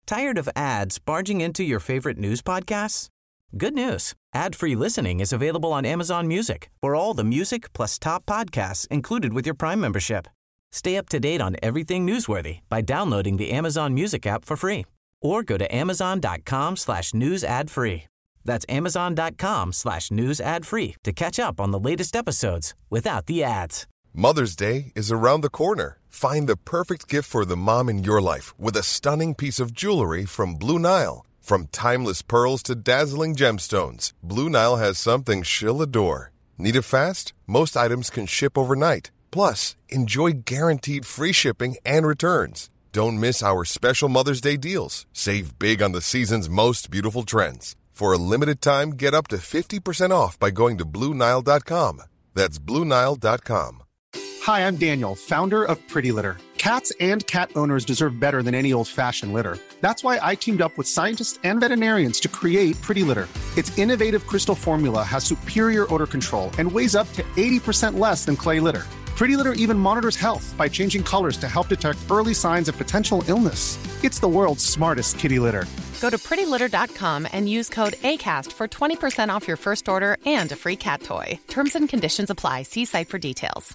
Tired of ads barging into your favorite news podcasts? Good news. Ad-free listening is available on Amazon Music for all the music plus top podcasts included with your Prime membership. Stay up to date on everything newsworthy by downloading the Amazon Music app for free or go to amazon.com/news ad free. That's amazon.com/news ad free to catch up on the latest episodes without the ads. Mother's Day is around the corner. Find the perfect gift for the mom in your life with a stunning piece of jewelry from Blue Nile. From timeless pearls to dazzling gemstones, Blue Nile has something she'll adore. Need it fast? Most items can ship overnight. Plus, enjoy guaranteed free shipping and returns. Don't miss our special Mother's Day deals. Save big on the season's most beautiful trends. For a limited time, get up to 50% off by going to BlueNile.com. That's BlueNile.com. Hi, I'm Daniel, founder of Pretty Litter. Cats and cat owners deserve better than any old-fashioned litter. That's why I teamed up with scientists and veterinarians to create Pretty Litter. Its innovative crystal formula has superior odor control and weighs up to 80% less than clay litter. Pretty Litter even monitors health by changing colors to help detect early signs of potential illness. It's the world's smartest kitty litter. Go to prettylitter.com and use code ACAST for 20% off your first order and a free cat toy. Terms and conditions apply. See site for details.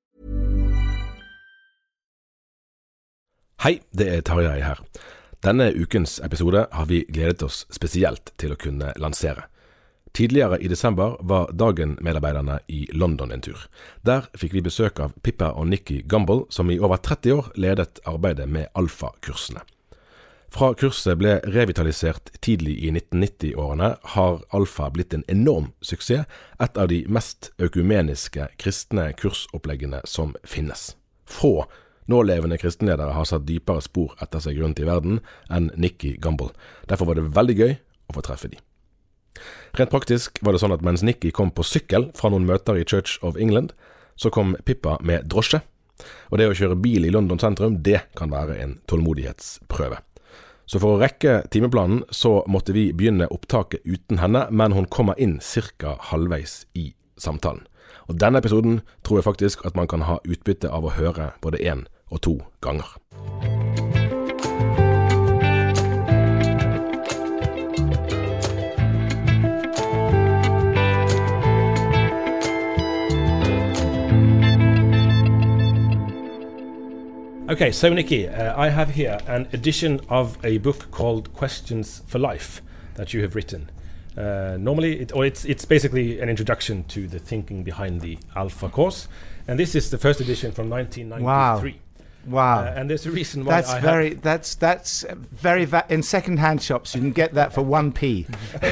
Hei, det er Tarjei her. Denne ukens episode har vi gledet oss spesielt til å kunne lansere. Tidligere i desember var Dagen-medarbeiderne i London en tur. Der fikk vi besøk av Pippa og Nikki Gumbel, som i over 30 år ledet arbeidet med alfa-kursene. Fra kurset ble revitalisert tidlig i 1990-årene, har alfa blitt en enorm suksess, et av de mest økumeniske kristne kursoppleggene som finnes. Få nålevende kristenledere har satt dypere spor etter seg rundt i verden enn Nikki Gumbel. Derfor var det veldig gøy å få treffe de. Rent praktisk var det sånn at mens Nikki kom på sykkel fra noen møter i Church of England, så kom Pippa med drosje. Og det å kjøre bil i London sentrum, det kan være en tålmodighetsprøve. Så for å rekke timeplanen så måtte vi begynne opptaket uten henne, men hun kommer inn cirka halvveis i samtalen. Og denne episoden tror jeg faktisk at man kan ha utbytte av å høre både 1 og 2 ganger. Okay, so Nikki, I have here an edition of a book called Questions for Life that you have written. Normally, it's basically an introduction to the thinking behind the Alpha course, and this is the first edition from 1993. Wow! And there's a reason why that's very in second-hand shops you can get that for 1p.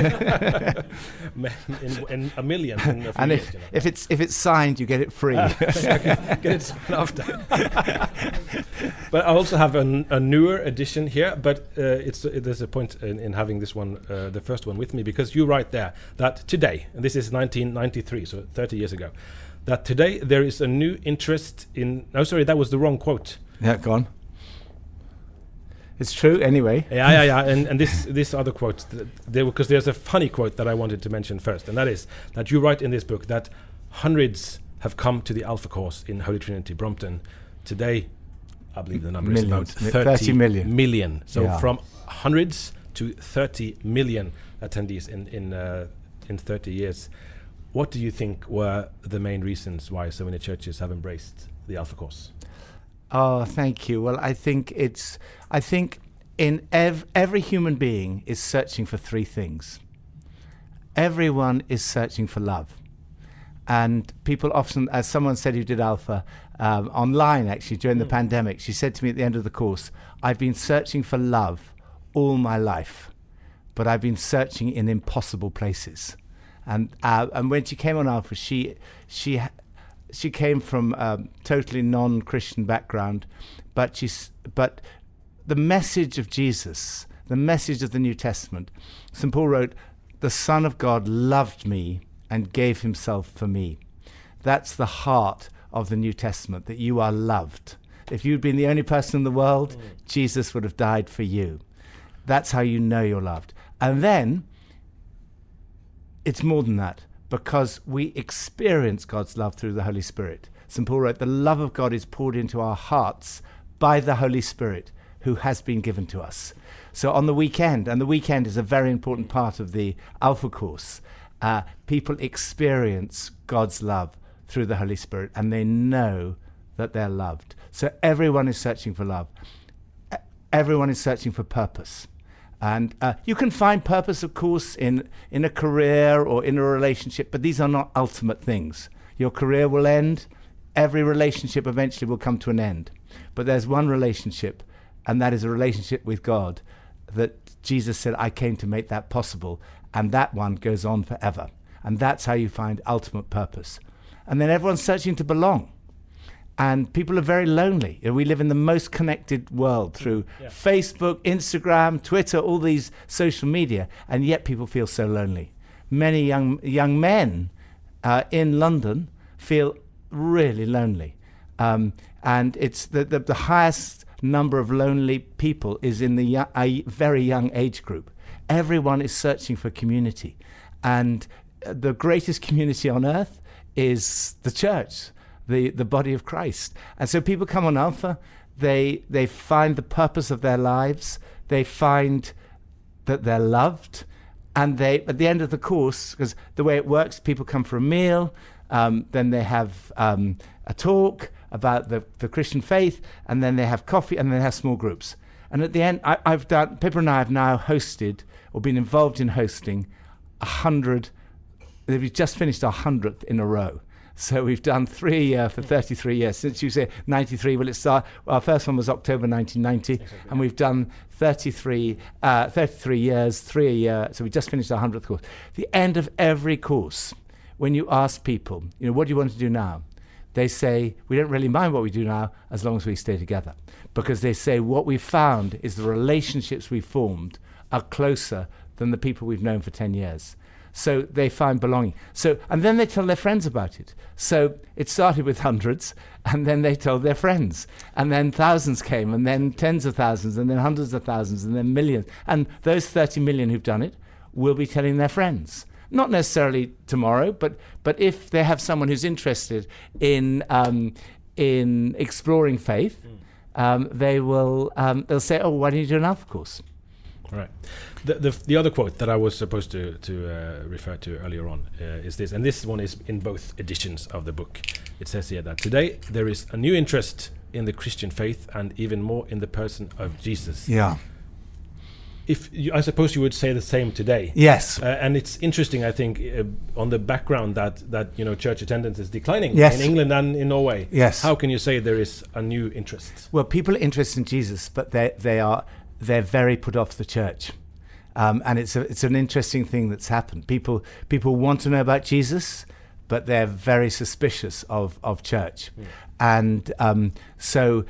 in a million. And if it's signed, you get it free. Okay, get it signed after. But I also have a newer edition here. But there's a point in having this one, the first one, with me, because you write there that today, and this is 1993, so 30 years ago. That today there is a new interest in... No, sorry, that was the wrong quote. Yeah, go on. It's true anyway. Yeah. And this other quote, because there's a funny quote that I wanted to mention first, and that is that you write in this book that hundreds have come to the Alpha course in Holy Trinity, Brompton. Today, I believe the number is about 30 million. So from hundreds to 30 million attendees in 30 years. What do you think were the main reasons why so many churches have embraced the Alpha course? Oh, thank you. Well, I think in every human being is searching for 3 things. Everyone is searching for love. And people often, as someone said who did Alpha, online actually during the pandemic, she said to me at the end of the course, I've been searching for love all my life, but I've been searching in impossible places. And when she came on Alpha, she came from a totally non-Christian background, but the message of Jesus, the message of the New Testament, St. Paul wrote, "The Son of God loved me and gave himself for me." That's the heart of the New Testament, that you are loved. If you'd been the only person in the world, Jesus would have died for you. That's how you know you're loved. And then it's more than that, because we experience God's love through the Holy Spirit. St. Paul wrote, the love of God is poured into our hearts by the Holy Spirit who has been given to us. So on the weekend, and the weekend is a very important part of the Alpha course, people experience God's love through the Holy Spirit, and they know that they're loved. So everyone is searching for love. Everyone is searching for purpose. And you can find purpose, of course, in a career or in a relationship, but these are not ultimate things. Your career will end. Every relationship eventually will come to an end. But there's one relationship, and that is a relationship with God, that Jesus said, I came to make that possible. And that one goes on forever. And that's how you find ultimate purpose. And then everyone's searching to belong. And people are very lonely. We live in the most connected world through Facebook, Instagram, Twitter, all these social media, and yet people feel so lonely. Many young men in London feel really lonely. And it's the highest number of lonely people is in the a very young age group. Everyone is searching for community. And the greatest community on earth is the church. The body of Christ. And so people come on Alpha, they find the purpose of their lives, they find that they're loved, and they, at the end of the course, because the way it works, people come for a meal, then they have a talk about the Christian faith, and then they have coffee, and then they have small groups. And at the end, Pippa and I have now hosted, or been involved in hosting, 100, we've just finished our 100th in a row. So we've done 3 a year for 33 years. Since you say 93, our first one was October 1990, exactly, and we've done 33 years, 3 a year. So we just finished our 100th course. The end of every course, when you ask people, what do you want to do now? They say, we don't really mind what we do now as long as we stay together. Because they say what we've found is the relationships we've formed are closer than the people we've known for 10 years. So they find belonging. And then they tell their friends about it. So it started with hundreds, and then they told their friends. And then thousands came, and then tens of thousands, and then hundreds of thousands, and then millions. And those 30 million who've done it will be telling their friends. Not necessarily tomorrow, but if they have someone who's interested in exploring faith, they'll say, oh, why don't you do an Alpha course? Right. The other quote that I was supposed to refer to earlier on is this, and this one is in both editions of the book. It says here that today there is a new interest in the Christian faith and even more in the person of Jesus. Yeah. I suppose you would say the same today. Yes. And it's interesting, I think, on the background that church attendance is declining in England and in Norway. Yes. How can you say there is a new interest? Well, people are interested in Jesus, but they're very put off the church. And it's an interesting thing that's happened. People want to know about Jesus, but they're very suspicious of church. And so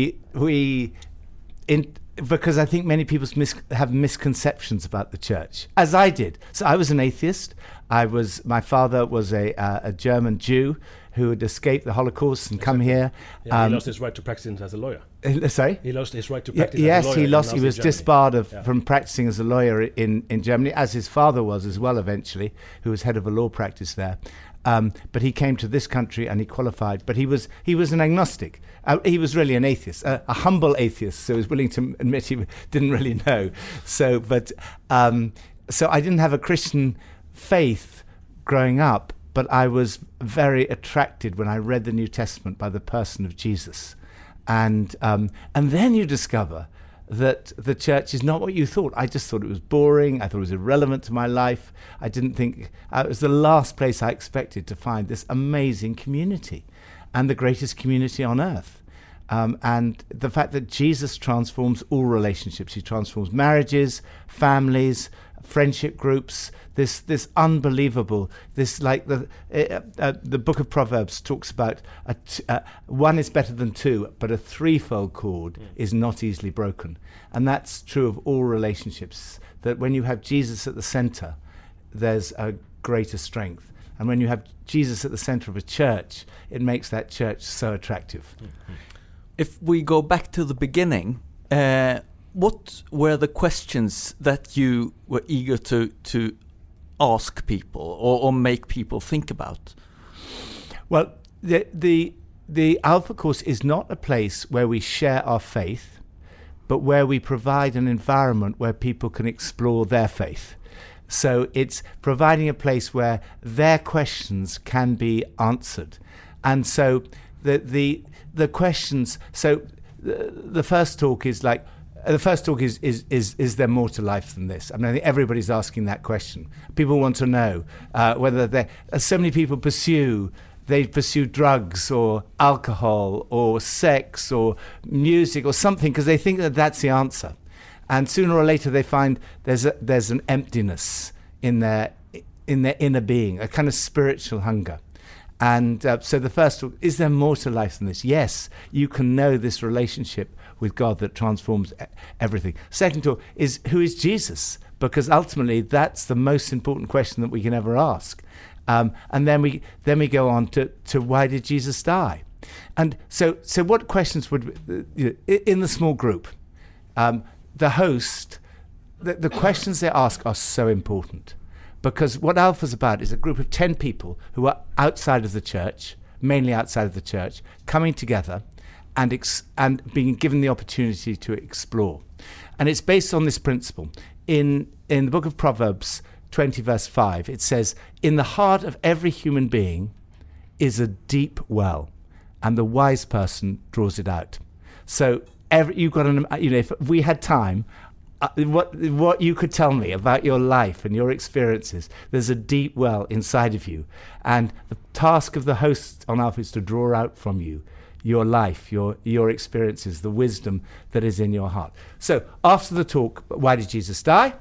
because I think many people have misconceptions about the church, as I did. So I was an atheist. My father was a German Jew who had escaped the Holocaust and come here. Yeah, he lost his right to practice as a lawyer. Sorry? He lost his right to practice as a lawyer. He was disbarred from practicing as a lawyer in Germany, as his father was as well eventually, who was head of a law practice there. But he came to this country and he qualified. But he was an agnostic. He was really an atheist, a humble atheist. So he was willing to admit he didn't really know. So I didn't have a Christian faith growing up, but I was very attracted when I read the New Testament by the person of Jesus. And then you discover that the church is not what you thought. I just thought it was boring. I thought it was irrelevant to my life. I didn't think it was the last place I expected to find this amazing community and the greatest community on earth. And the fact that Jesus transforms all relationships. He transforms marriages, families, friendship groups, this unbelievable, this like the book of Proverbs talks about one is better than two, but a threefold cord is not easily broken. And that's true of all relationships, that when you have Jesus at the center, there's a greater strength. And when you have Jesus at the center of a church, it makes that church so attractive. Mm-hmm. If we go back to the beginning, what were the questions that you were eager to ask people or make people think about? Well, the Alpha course is not a place where we share our faith, but where we provide an environment where people can explore their faith. So it's providing a place where their questions can be answered. And so the questions, so the first talk is like, is there more to life than this? I mean, I think everybody's asking that question. People want to know whether so many people pursue drugs or alcohol or sex or music or something because they think that that's the answer. And sooner or later they find there's an emptiness in their inner being, a kind of spiritual hunger. And so the first talk, is there more to life than this? Yes, you can know this relationship with God that transforms everything. Second talk is, who is Jesus? Because ultimately that's the most important question that we can ever ask. And then we go on to why did Jesus die? And so what questions would, in the small group, the host, the questions they ask are so important. Because what Alpha's about is a group of 10 people who are outside of the church, mainly outside of the church, coming together and being given the opportunity to explore. And it's based on this principle. In the book of Proverbs 20 verse 5, it says, in the heart of every human being is a deep well, and the wise person draws it out. So you've got if we had time, what you could tell me about your life and your experiences, there's a deep well inside of you. And the task of the host on Alpha is to draw out from you your life, your experiences, the wisdom that is in your heart. So after the talk, why did Jesus die?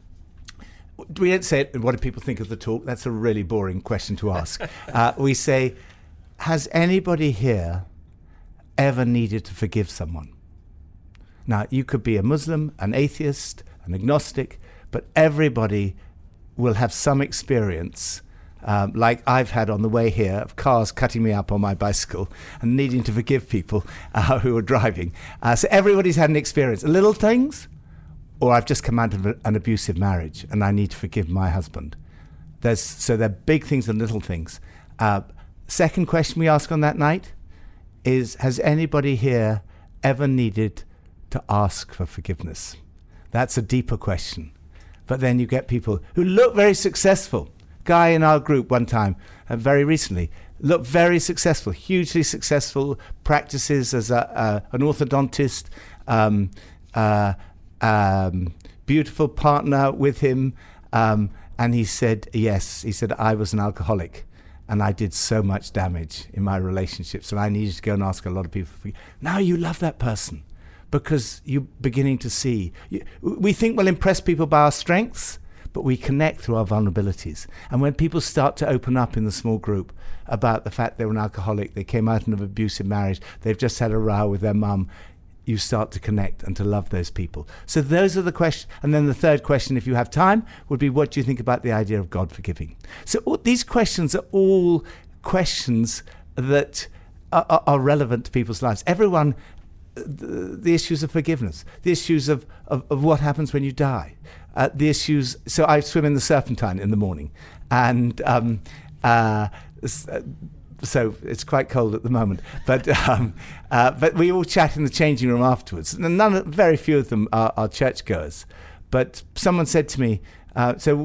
We don't say, what do people think of the talk? That's a really boring question to ask. We say, has anybody here ever needed to forgive someone? Now, you could be a Muslim, an atheist, an agnostic, but everybody will have some experience, like I've had on the way here, of cars cutting me up on my bicycle and needing to forgive people who are driving. So everybody's had an experience. Little things, or I've just come out of an abusive marriage and I need to forgive my husband. So there are big things and little things. Second question we ask on that night is, has anybody here ever needed to ask for forgiveness? That's a deeper question. But then you get people who look very successful. Guy in our group one time, very recently, looked very successful, hugely successful, practices as an orthodontist, beautiful partner with him. And he said, yes, he said, I was an alcoholic and I did so much damage in my relationships and I needed to go and ask a lot of people for forgiveness. Now you love that person, because you're beginning to see. We think we'll impress people by our strengths, but we connect through our vulnerabilities. And when people start to open up in the small group about the fact they were an alcoholic, they came out of an abusive marriage, they've just had a row with their mum, you start to connect and to love those people. So those are the questions. And then the third question, if you have time, would be, what do you think about the idea of God forgiving? So these questions are all questions that are relevant to people's lives. Everyone, the issues of forgiveness, the issues of what happens when you die, the issues. So I swim in the Serpentine in the morning, and so it's quite cold at the moment. But we all chat in the changing room afterwards. And very few of them are churchgoers. But someone said to me, "So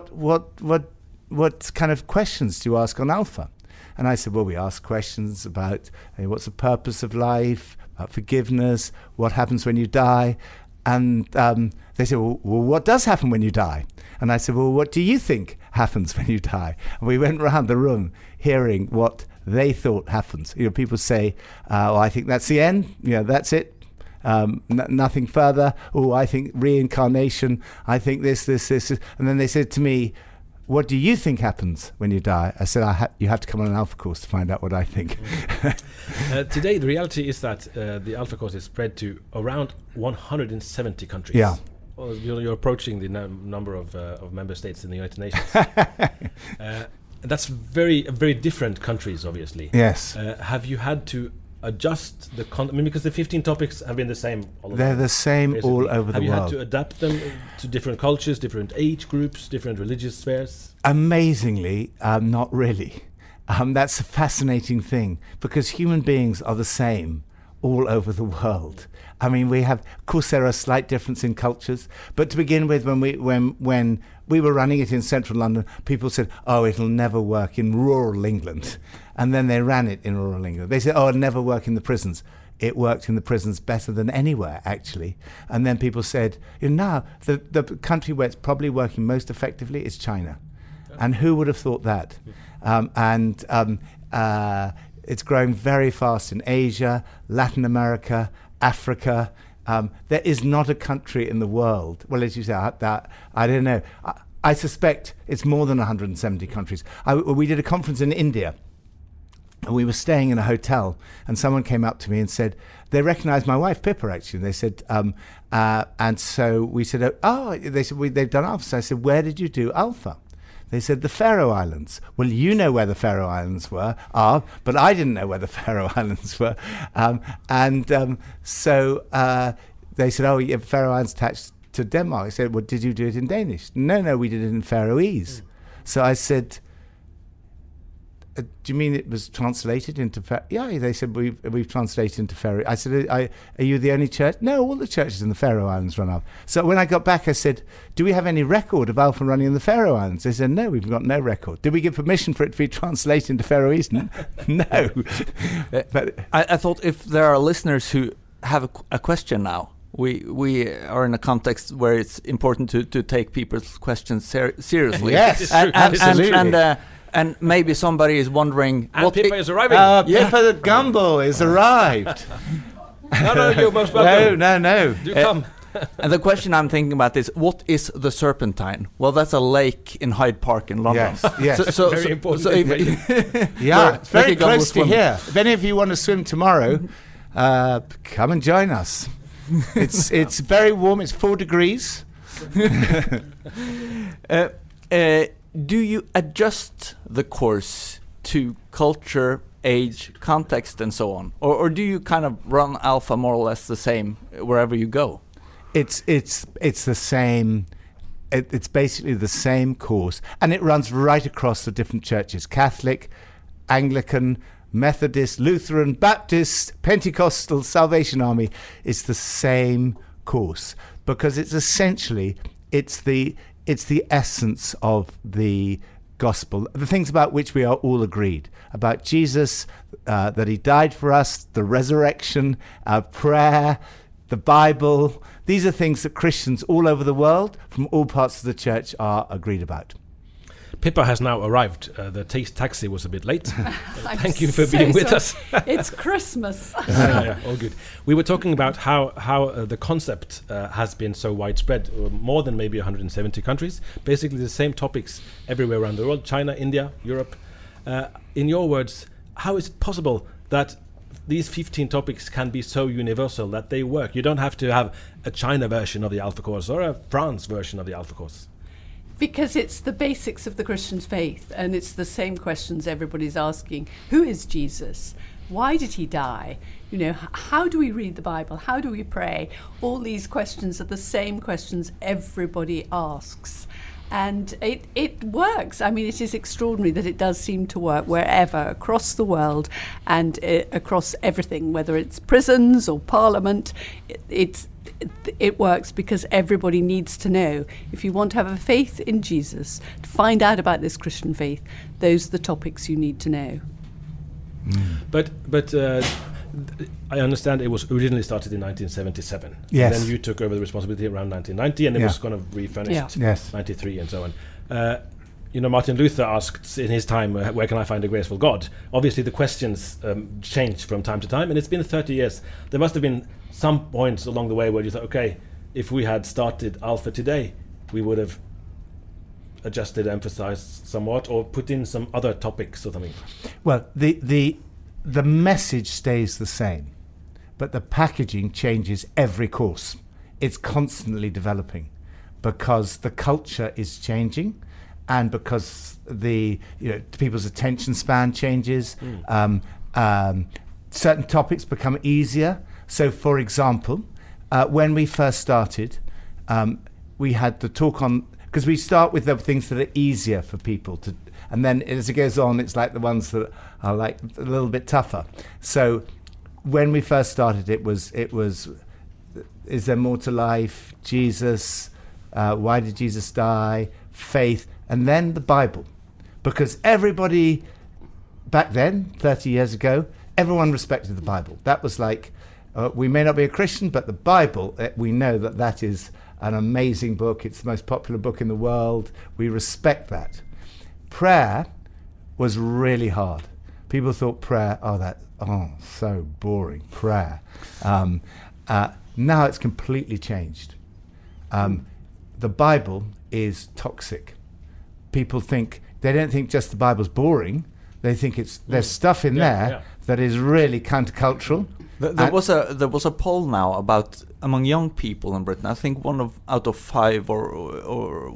what kind of questions do you ask on Alpha?" And I said, well, we ask questions about what's the purpose of life, about forgiveness, what happens when you die. And they said, well, what does happen when you die? And I said, well, what do you think happens when you die? And we went around the room hearing what they thought happens. People say, well, I think that's the end. That's it. Nothing further. Oh, I think reincarnation. I think this. And then they said to me, what do you think happens when you die? I said, you have to come on an Alpha course to find out what I think. Today, the reality is that the Alpha course is spread to around 170 countries. Yeah. Well, you're approaching the number of member states in the United Nations. That's very different countries, obviously. Yes. Have you had to adjust the because the 15 topics have been the same all over. They're the same basically. All over the world. Have you had to adapt them to different cultures, different age groups, different religious spheres? Amazingly, not really. That's a fascinating thing, because human beings are the same all over the world. I mean, we have, of course, there are slight differences in cultures, but to begin with, when we were running it in central London, people said, "Oh, it'll never work in rural England," and then they ran it in rural England. They said, "Oh, it'll never work in the prisons." It worked in the prisons better than anywhere, actually. And then people said, now the country where it's probably working most effectively is China, and who would have thought that? It's growing very fast in Asia, Latin America, Africa. There is not a country in the world, well, as you say, that I don't know. I suspect it's more than 170 countries. We did a conference in India, and we were staying in a hotel, and someone came up to me and said, they recognized my wife, Pippa, actually. They said, and so we said, they said, they've done Alpha. So I said, where did you do Alpha? They said, the Faroe Islands. Well, you know where the Faroe Islands are, but I didn't know where the Faroe Islands were. So they said, oh, yeah, Faroe Islands attached to Denmark. I said, well, did you do it in Danish? No, we did it in Faroese. So I said, do you mean it was translated into Yeah, they said, we've translated into Faroe. I said, are you the only church? No, all the churches in the Faroe Islands run Alpha. So when I got back, I said, do we have any record of Alpha running in the Faroe Islands? They said, no, we've got no record. Did we give permission for it to be translated into Faroese? No. But I thought if there are listeners who have a question now, we are in a context where it's important to take people's questions seriously. Yes, absolutely. And maybe somebody is wondering... And Pippa is arriving. Pippa the Gumble is arrived. No, you're most welcome. No. Do come. And the question I'm thinking about is, what is the Serpentine? Well, that's a lake in Hyde Park in London. Yes. So very important. It's very close to here. If any of you want to swim tomorrow, come and join us. It's very warm. It's 4 degrees. Do you adjust the course to culture, age, context, and so on, or do you kind of run Alpha more or less the same wherever you go? It's the same. It's basically the same course, and it runs right across the different churches: Catholic, Anglican, Methodist, Lutheran, Baptist, Pentecostal, Salvation Army. It's the same course because it's essentially it's the essence of the gospel, the things about which we are all agreed, about Jesus, that he died for us, the resurrection, prayer, the Bible. These are things that Christians all over the world, from all parts of the church, are agreed about. Pippa has now arrived. The taxi was a bit late. Thank you for being with us. It's Christmas. Yeah, all good. We were talking about how the concept has been so widespread, more than maybe 170 countries. Basically the same topics everywhere around the world, China, India, Europe. In your words, how is it possible that these 15 topics can be so universal that they work? You don't have to have a China version of the Alpha Course or a France version of the Alpha Course. Because it's the basics of the Christian faith, and it's the same questions everybody's asking. Who is Jesus? Why did he die? How do we read the Bible? How do we pray? All these questions are the same questions everybody asks. And it works. I mean, it is extraordinary that it does seem to work wherever, across the world, and across everything, whether it's prisons or parliament. It works because everybody needs to know. If you want to have a faith in Jesus, to find out about this Christian faith, those are the topics you need to know. But I understand it was originally started in 1977. Yes. And then you took over the responsibility around 1990, and it was kind of refurnished 93 and so on. Martin Luther asked in his time, where can I find a graceful God? Obviously the questions changed from time to time, and it's been 30 years. There must have been some points along the way where you thought, okay, if we had started Alpha today, we would have adjusted, emphasized somewhat, or put in some other topics or something. Well, the message stays the same, but the packaging changes every course. It's constantly developing because the culture is changing, and because people's attention span changes. Certain topics become easier. So, for example, when we first started, we had the talk on, because we start with the things that are easier for people to, and then as it goes on, it's like the ones that are like a little bit tougher. So when we first started, it was, is there more to life? Jesus, why did Jesus die? Faith, and then the Bible. Because everybody, back then, 30 years ago, everyone respected the Bible. That was like, we may not be a Christian, but the Bible, we know that that is an amazing book. It's the most popular book in the world. We respect that. Prayer was really hard. People thought prayer, so boring, prayer. Now it's completely changed. The Bible is toxic. People think, they don't think just the Bible's boring. They think there's stuff in there that is really countercultural. There was a poll now about among young people in Britain. I think one out of 5 or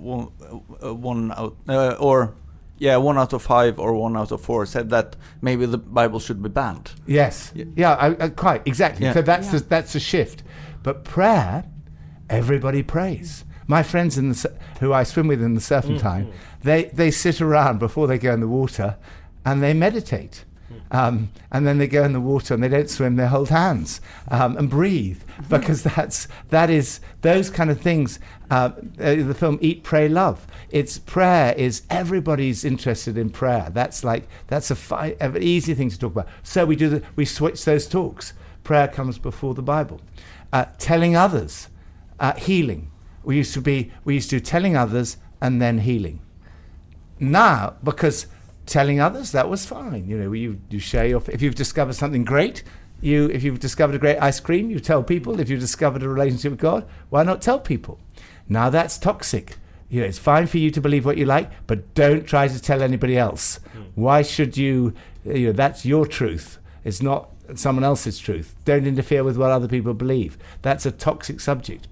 1 out of 5 or 1 out of 4 said that maybe the Bible should be banned. Yes, quite exactly. Yeah. So that's a shift. But prayer, everybody prays. My friends who I swim with in the Serpentine, they sit around before they go in the water, and they meditate. And then they go in the water and they don't swim, they hold hands and breathe, because that is those kind of things. The film Eat, Pray, Love. Prayer is, everybody's interested in prayer. That's an easy thing to talk about. So we switch those talks. Prayer comes before the Bible. Telling others, healing. We used to do telling others and then healing. Now, because telling others, that was fine. You share if you've discovered something great, if you've discovered a great ice cream, you tell people. If you've discovered a relationship with God, why not tell people? Now that's toxic. It's fine for you to believe what you like, but don't try to tell anybody else. Why should you? That's your truth. It's not someone else's truth. Don't interfere with what other people believe. That's a toxic subject.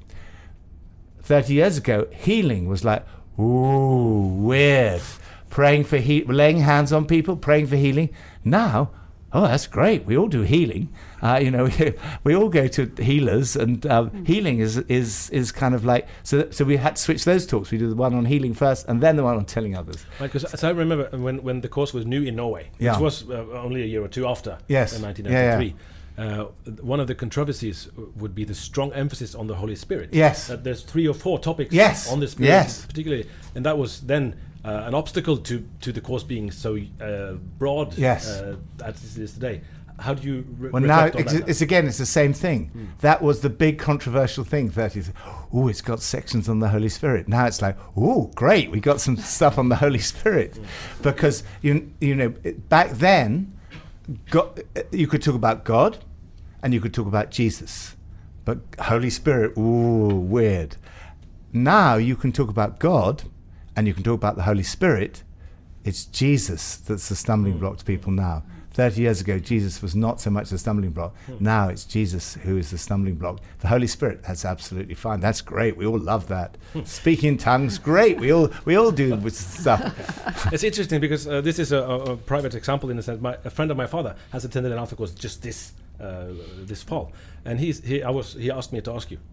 30 years ago, healing was like, ooh, weird. Praying for laying hands on people, praying for healing. Now, that's great. We all do healing. We all go to healers, and healing is kind of like, so we had to switch those talks. We do the one on healing first, and then the one on telling others. Right, because I remember when the course was new in Norway, which was only a year or two after, in 1993. One of the controversies would be the strong emphasis on the Holy Spirit. Yes. There's 3 or 4 topics on the Spirit, particularly, and that was then an obstacle to the course being so broad as it is today. How do you reflect on that? It's the same thing. That was the big controversial thing. It's got sections on the Holy Spirit. Now it's like, great, we got some stuff on the Holy Spirit, because back then, you could talk about God, and you could talk about Jesus, but Holy Spirit, weird. Now you can talk about God, and you can talk about the Holy Spirit. It's Jesus that's the stumbling block to people now. 30 years ago, Jesus was not so much the stumbling block. Now it's Jesus who is the stumbling block. The Holy Spirit, that's absolutely fine. That's great. We all love that. Speaking in tongues, great. We all do with stuff. It's interesting because this is a private example in the sense. A friend of my father has attended an alpha course just this fall, and he asked me to ask you.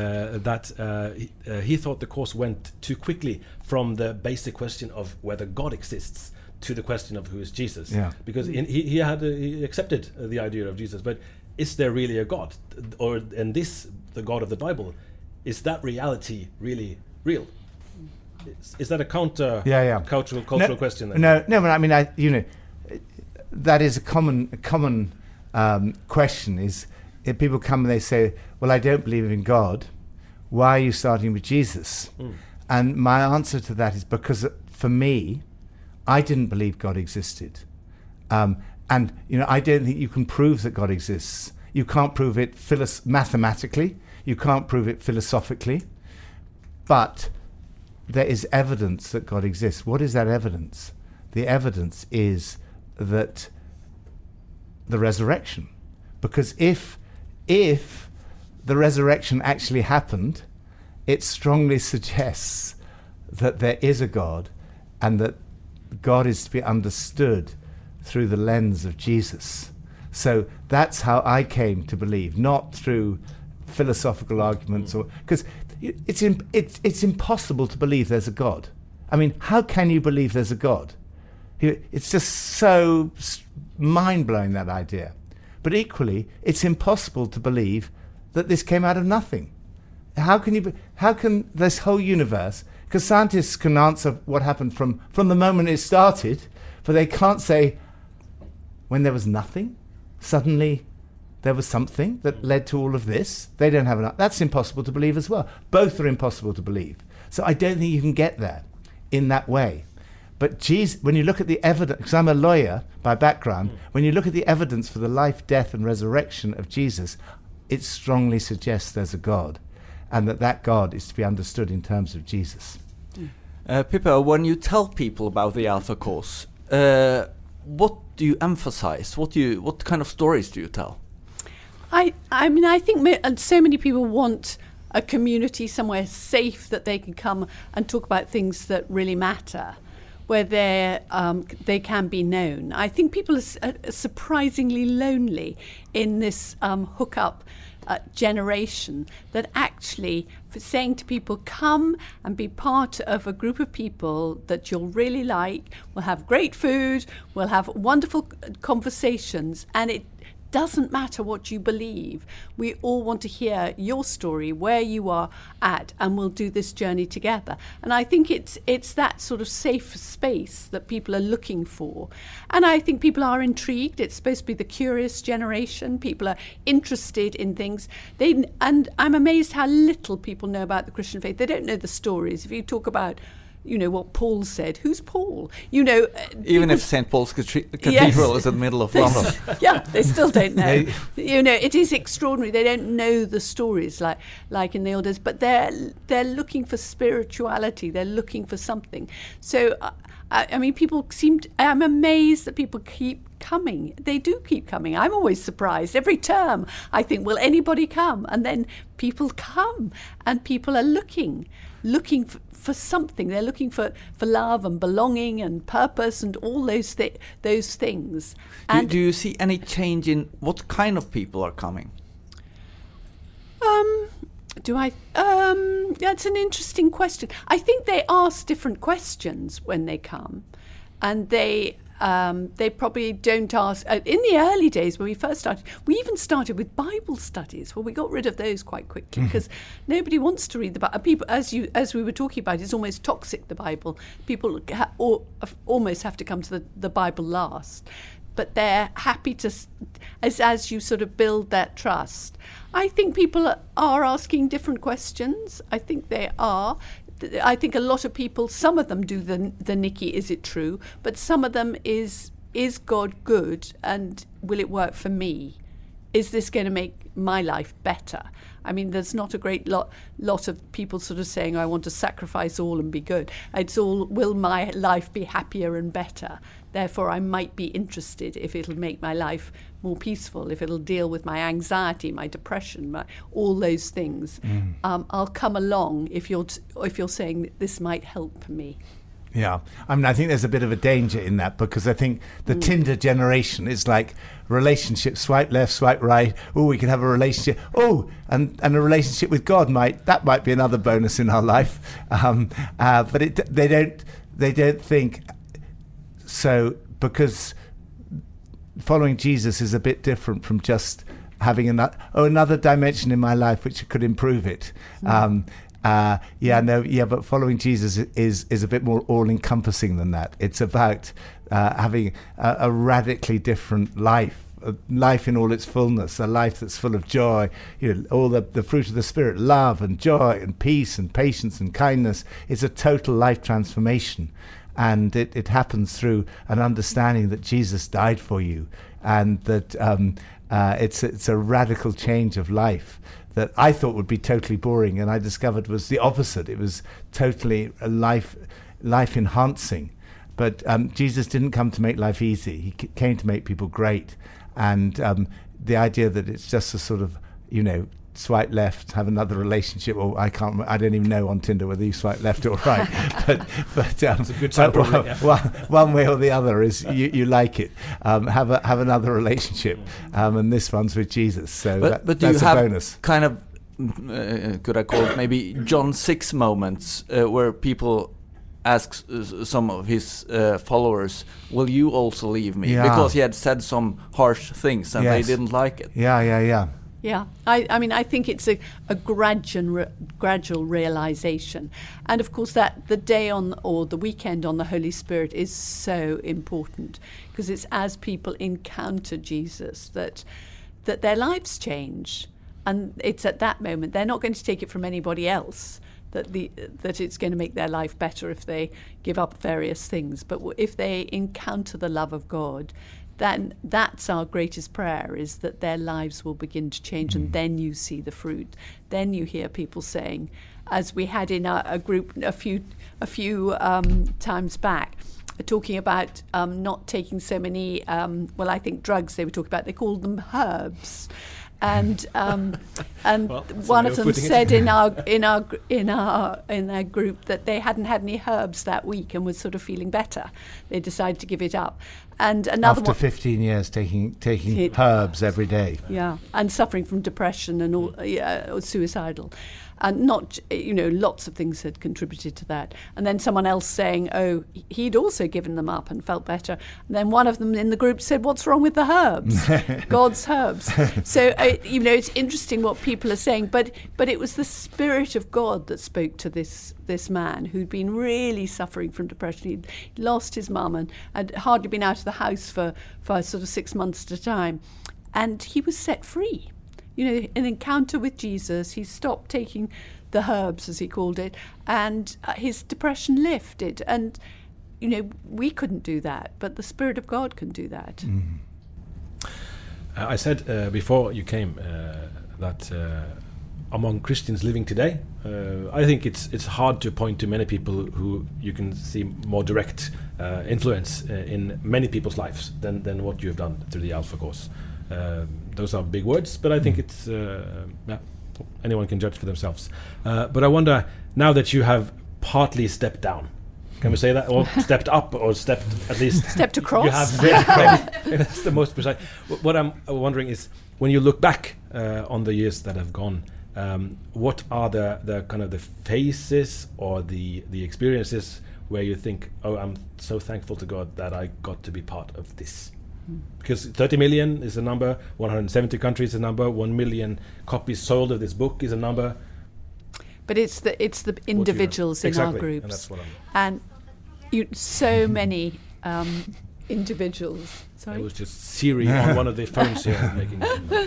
He thought the course went too quickly from the basic question of whether God exists to the question of who is Jesus. Yeah. Because he accepted the idea of Jesus, but is there really a God? The God of the Bible, is that reality really real? Is that a cultural question? Then? No, but I mean, that is a common question. Is if people come and they say, well, I don't believe in God, why are you starting with Jesus? And my answer to that is because for me, I didn't believe God existed. And I don't think you can prove that God exists. You can't prove it mathematically. You can't prove it philosophically. But there is evidence that God exists. What is that evidence? The evidence is that the resurrection. Because if the resurrection actually happened, it strongly suggests that there is a God, and that God is to be understood through the lens of Jesus. So that's how I came to believe, not through philosophical arguments, or because it's impossible to believe there's a God. I mean, how can you believe there's a God? It's just so mind-blowing, that idea. But equally, it's impossible to believe that this came out of nothing. How can this whole universe, because scientists can answer what happened from the moment it started, but they can't say when there was nothing, suddenly there was something that led to all of this. They don't have enough. That's impossible to believe as well. Both are impossible to believe. So I don't think you can get there in that way. But when you look at the evidence, because I'm a lawyer by background, when you look at the evidence for the life, death and resurrection of Jesus, it strongly suggests there's a God, and that God is to be understood in terms of Jesus. Pippa, when you tell people about the Alpha Course, what do you emphasize? What kind of stories do you tell? I mean, I think so many people want a community somewhere safe that they can come and talk about things that really matter, where they can be known. I think people are surprisingly lonely in this hookup generation, that actually for saying to people, come and be part of a group of people that you'll really like, we'll have great food, we'll have wonderful conversations, and it doesn't matter what you believe. We all want to hear your story, where you are at, and we'll do this journey together. And I think it's that sort of safe space that people are looking for. And I think people are intrigued. It's supposed to be the curious generation. People are interested in things. And I'm amazed how little people know about the Christian faith. They don't know the stories. If you talk about what Paul said. Who's Paul? Even if St. Paul's Cathedral is in the middle of London. Yeah, they still don't know. It is extraordinary. They don't know the stories like in the old days, but they're looking for spirituality. They're looking for something. So, I mean, I'm amazed that people keep coming. They do keep coming. I'm always surprised. Every term, I think, will anybody come? And then people come, and people are looking for something. They're looking for love and belonging and purpose and all those things. And do you see any change in what kind of people are coming? That's an interesting question. I think they ask different questions when they come, and they probably don't ask. In the early days when we first started, we even started with Bible studies. Well, we got rid of those quite quickly because nobody wants to read the Bible. People, as we were talking about, it's almost toxic, the Bible. People almost have to come to the Bible last. But they're happy to, as you sort of build that trust. I think people are asking different questions. I think they are. I think a lot of people, some of them do the Nikki, is it true? But some of them is God good, and will it work for me? Is this going to make my life better? I mean, there's not a great lot of people sort of saying, I want to sacrifice all and be good. It's all, will my life be happier and better? Therefore, I might be interested if it'll make my life more peaceful, if it'll deal with my anxiety, my depression, all those things. I'll come along if you're saying that this might help me. Yeah, I mean, I think there's a bit of a danger in that, because I think the Tinder generation is like relationship, swipe left, swipe right. Oh, we can have a relationship. Oh, and a relationship with God might be another bonus in our life. But they don't think so, because following Jesus is a bit different from just having another dimension in my life which could improve it. But following Jesus is a bit more all-encompassing than that. It's about having a radically different life, a life in all its fullness, a life that's full of joy, all the fruit of the Spirit, love and joy and peace and patience and kindness. It's a total life transformation. And it happens through an understanding that Jesus died for you, and that it's a radical change of life that I thought would be totally boring, and I discovered was the opposite. It was totally a life enhancing. But Jesus didn't come to make life easy. He came to make people great. And the idea that it's just a sort of, swipe left, have another relationship, or I don't even know on Tinder whether you swipe left or right, but it's a good time one way or the other is you like it. Have another relationship, and this one's with Jesus. So but that's do you have a bonus. Kind of, could I call it maybe John 6 moments where people asks some of his followers, "Will you also leave me?" Yeah. Because he had said some harsh things and they Yes. didn't like it. Yeah. Yeah, I mean, I think it's a gradual realization. And of course, that the day or the weekend on the Holy Spirit is so important, because it's as people encounter Jesus that their lives change. And it's at that moment, they're not going to take it from anybody else, that it's going to make their life better if they give up various things. But if they encounter the love of God, then that's our greatest prayer, is that their lives will begin to change, and then you see the fruit. Then you hear people saying, as we had in a group a few times back, talking about not taking so many, I think drugs they were talking about, they called them herbs. And one of them said in our group that they hadn't had any herbs that week and was sort of feeling better. They decided to give it up. And another After 15 years taking herbs every day. Yeah, and suffering from depression and all, or suicidal. And not, lots of things had contributed to that. And then someone else saying, oh, he'd also given them up and felt better. And then one of them in the group said, what's wrong with the herbs? God's herbs. So, it's interesting what people are saying. But it was the Spirit of God that spoke to this man who'd been really suffering from depression. He'd lost his mum and had hardly been out of the house for sort of 6 months at a time. And he was set free. An encounter with Jesus, he stopped taking the herbs, as he called it, and his depression lifted. And, we couldn't do that, but the Spirit of God can do that. I said before you came that among Christians living today, I think it's hard to point to many people who you can see more direct influence in many people's lives than what you've done through the Alpha course. Those are big words, but I think it's anyone can judge for themselves. But I wonder, now that you have partly stepped down, can we say that, or stepped up, or stepped at least stepped across? You have, maybe that's the most precise. What I'm wondering is, when you look back on the years that have gone, what are the kind of the phases or the experiences where you think, oh, I'm so thankful to God that I got to be part of this? Because 30 million is a number, 170 countries is a number, 1 million copies sold of this book is a number. But it's the individuals in our groups, and that's what and so many individuals. Sorry, it was just Siri on one of the phones here making.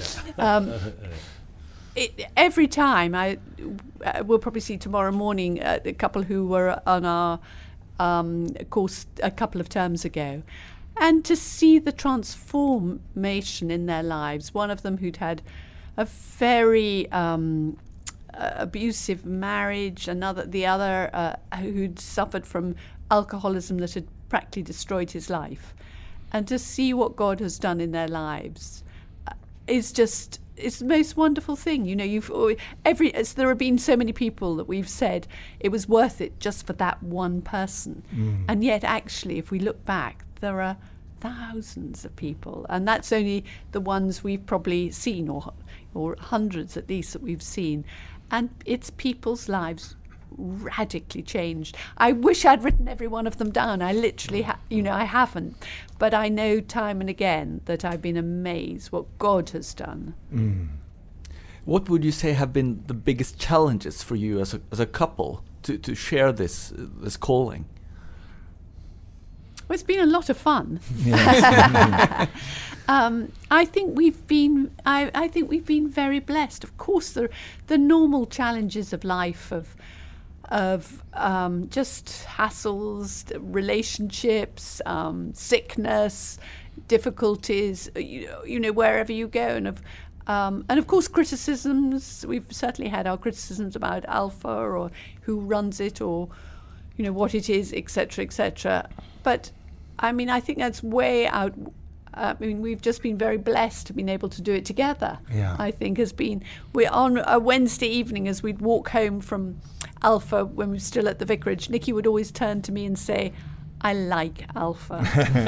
Every time we'll probably see tomorrow morning a couple who were on our course a couple of terms ago. And to see the transformation in their lives. One of them who'd had a very abusive marriage, the other who'd suffered from alcoholism that had practically destroyed his life. And to see what God has done in their lives is just, it's the most wonderful thing. There have been so many people that we've said it was worth it just for that one person. And yet actually, if we look back, there are thousands of people, and that's only the ones we've probably seen, or hundreds at least that we've seen, and it's people's lives radically changed. I wish I'd written every one of them down. I literally, I haven't, but I know time and again that I've been amazed what God has done. What would you say have been the biggest challenges for you as a couple to share this calling? Well, it's been a lot of fun. Yes. I think we've been very blessed. Of course, the normal challenges of life of just hassles, relationships, sickness, difficulties. Wherever you go, and of course criticisms. We've certainly had our criticisms about Alpha, or who runs it, or what it is, etc., etc. But I think that's way out. We've just been very blessed to been able to do it together. Yeah. I think we're on a Wednesday evening as we'd walk home from Alpha when we were still at the vicarage. Nikki would always turn to me and say, I like Alpha.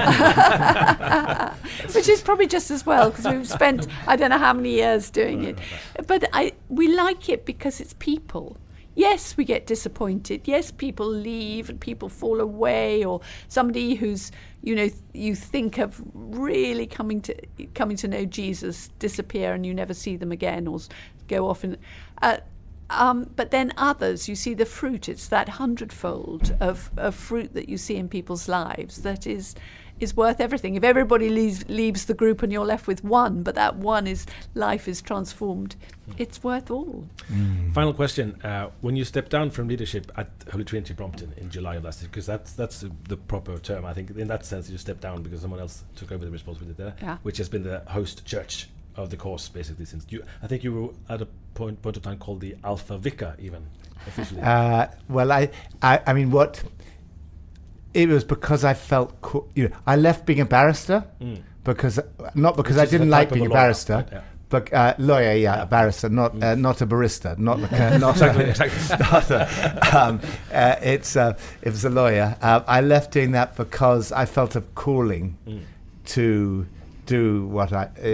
Which is probably just as well, because we've spent I don't know how many years doing it. But we like it because it's people. yes, we get disappointed. Yes, people leave and people fall away, or somebody who's, you think of really coming to know Jesus disappear and you never see them again, or go off and. But then others, you see the fruit. It's that 100-fold of fruit that you see in people's lives that is worth everything. If everybody leaves the group and you're left with one, but that one life is transformed, it's worth all. Final question: when you stepped down from leadership at Holy Trinity Brompton in July of last year, because that's the proper term, I think. In that sense, you stepped down because someone else took over the responsibility there, which has been the host church of the course basically since I think you were at a point of time called the Alpha Vicar even officially. Well, I mean, what it was because I felt I left being a barrister because I didn't like being a barrister. Right, But lawyer, a barrister, not a barista, not it was a lawyer. I left doing that because I felt a calling to do what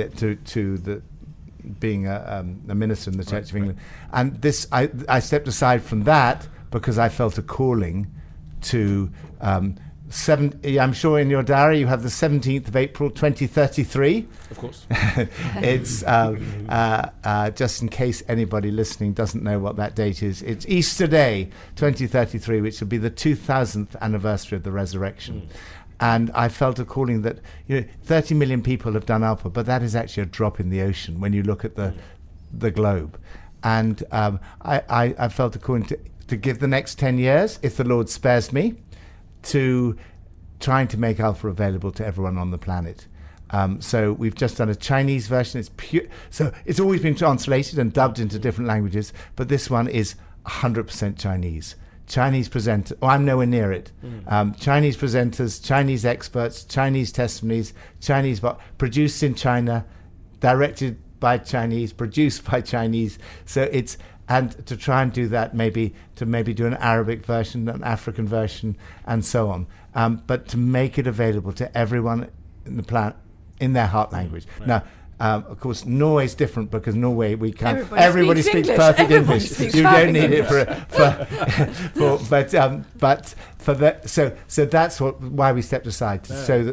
being a minister in the Church of England, and this I stepped aside from that because I felt a calling to. I'm sure in your diary you have the 17th of April 2033. Of course. It's just in case anybody listening doesn't know what that date is. It's Easter Day 2033, which will be the 2000th anniversary of the resurrection. And I felt a calling that 30 million people have done Alpha, but that is actually a drop in the ocean when you look at the globe. And I felt a calling to give the next 10 years, if the Lord spares me, to trying to make Alpha available to everyone on the planet. So we've just done a Chinese version. It's pure. So it's always been translated and dubbed into different languages, but this one is 100% Chinese. Chinese presenter. I'm nowhere near it. Chinese presenters, Chinese experts, Chinese testimonies, produced in China, directed by Chinese, produced by Chinese. So it's, and to try and do that, maybe do an Arabic version, an African version, and so on. But to make it available to everyone in the planet in their heart language. Right. Now, of course, Norway is different because Norway everybody speaks perfect English. You don't need it but for that. So that's why we stepped aside.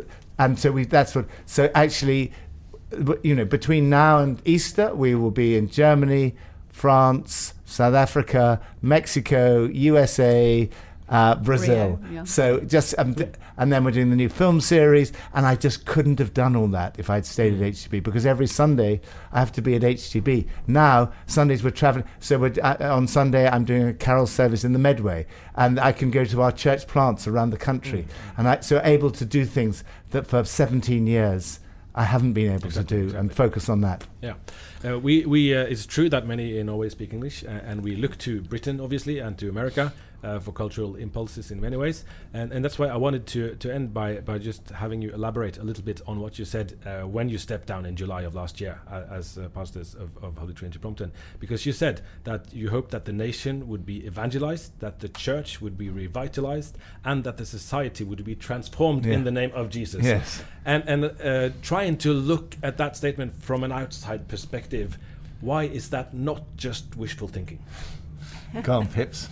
So actually, between now and Easter, we will be in Germany, France, South Africa, Mexico, USA, Brazil. Rio, yeah. So just and then we're doing the new film series, and I just couldn't have done all that if I'd stayed at HTB, because every Sunday I have to be at HTB. Now Sundays we're traveling, so on Sunday I'm doing a carol service in the Medway, and I can go to our church plants around the country, and so able to do things that for 17 years I haven't been able to do and focus on that. Yeah, we it's true that many in Norway speak English, and we look to Britain obviously and to America for cultural impulses in many ways, and that's why I wanted to end by just having you elaborate a little bit on what you said when you stepped down in July of last year as pastors of Holy Trinity Brompton, because you said that you hoped that the nation would be evangelized, that the church would be revitalized, and that the society would be transformed in the name of Jesus. Yes. And trying to look at that statement from an outside perspective, why is that not just wishful thinking? Go on, Pips.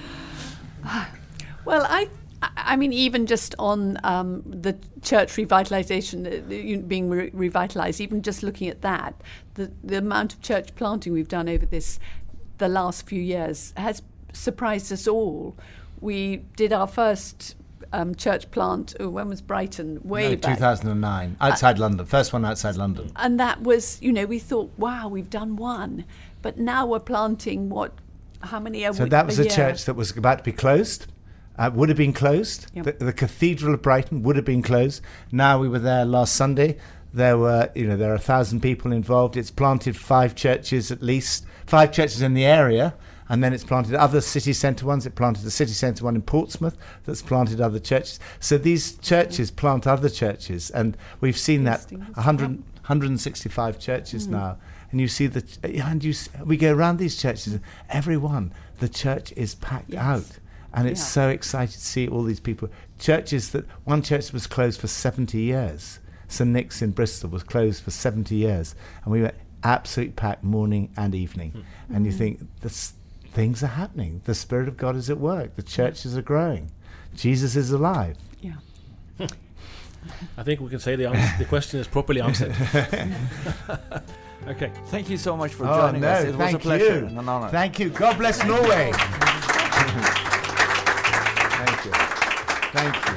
Well, I mean, even just on the church revitalisation, being revitalised, even just looking at that, the amount of church planting we've done over the last few years has surprised us all. We did our first church plant, when was Brighton? Way back. 2009, outside London, first one outside London. And that was, we thought, wow, we've done one. But now we're planting how many a So that was a church that was about to be closed, would have been closed. Yep. The Cathedral of Brighton would have been closed. Now we were there last Sunday. There were, there are 1,000 people involved. It's planted 5 churches at least, 5 churches in the area, and then it's planted other city centre ones. It planted a city centre one in Portsmouth that's planted other churches. So these churches plant other churches, and we've seen that 165 churches now. And you see we go around these churches, and the church is packed out, and it's so exciting to see all these people. One church was closed for 70 years. St Nick's in Bristol was closed for 70 years, and we were absolutely packed morning and evening. And you think things are happening. The Spirit of God is at work. The churches are growing. Jesus is alive. Yeah. I think we can say the question is properly answered. Okay. Thank you so much for joining us. It was a pleasure and an honor. Thank you. God bless Norway. Thank you. Thank you.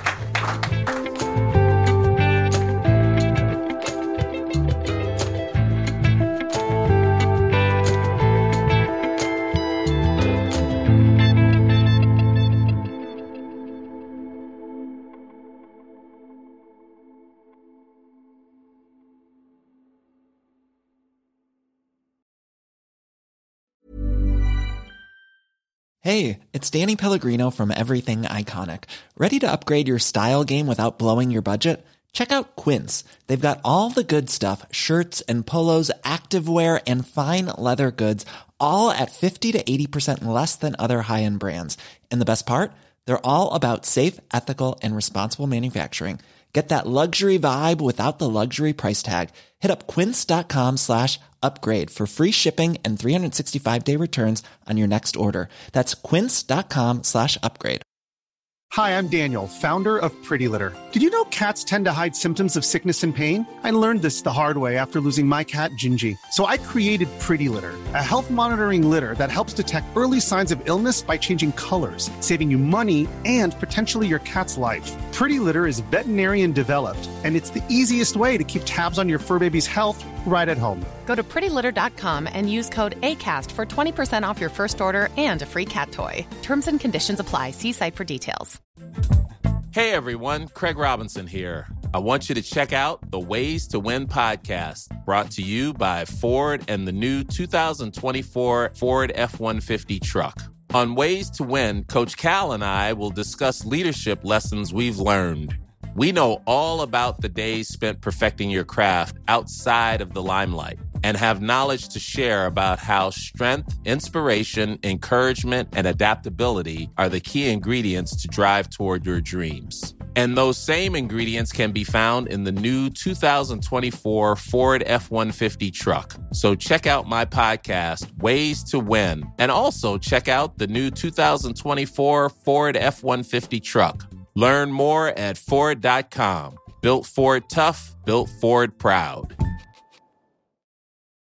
Hey, it's Danny Pellegrino from Everything Iconic. Ready to upgrade your style game without blowing your budget? Check out Quince. They've got all the good stuff, shirts and polos, activewear, and fine leather goods, all at 50 to 80% less than other high-end brands. And the best part? They're all about safe, ethical, and responsible manufacturing. Get that luxury vibe without the luxury price tag. Hit up quince.com/upgrade for free shipping and 365-day returns on your next order. That's quince.com/upgrade. Hi, I'm Daniel, founder of Pretty Litter. Did you know cats tend to hide symptoms of sickness and pain? I learned this the hard way after losing my cat, Gingy. So I created Pretty Litter, a health monitoring litter that helps detect early signs of illness by changing colors, saving you money and potentially your cat's life. Pretty Litter is veterinarian developed, and it's the easiest way to keep tabs on your fur baby's health right at home. Go to prettylitter.com and use code ACAST for 20% off your first order and a free cat toy. Terms and conditions apply. See site for details. Hey everyone, Craig Robinson here. I want you to check out the Ways to Win podcast, brought to you by Ford and the new 2024 Ford F-150 truck. On Ways to Win, Coach Cal and I will discuss leadership lessons we've learned. We know all about the days spent perfecting your craft outside of the limelight and have knowledge to share about how strength, inspiration, encouragement, and adaptability are the key ingredients to drive toward your dreams. And those same ingredients can be found in the new 2024 Ford F-150 truck. So check out my podcast, Ways to Win, and also check out the new 2024 Ford F-150 truck. Learn more at Ford.com. Built Ford tough, built Ford proud.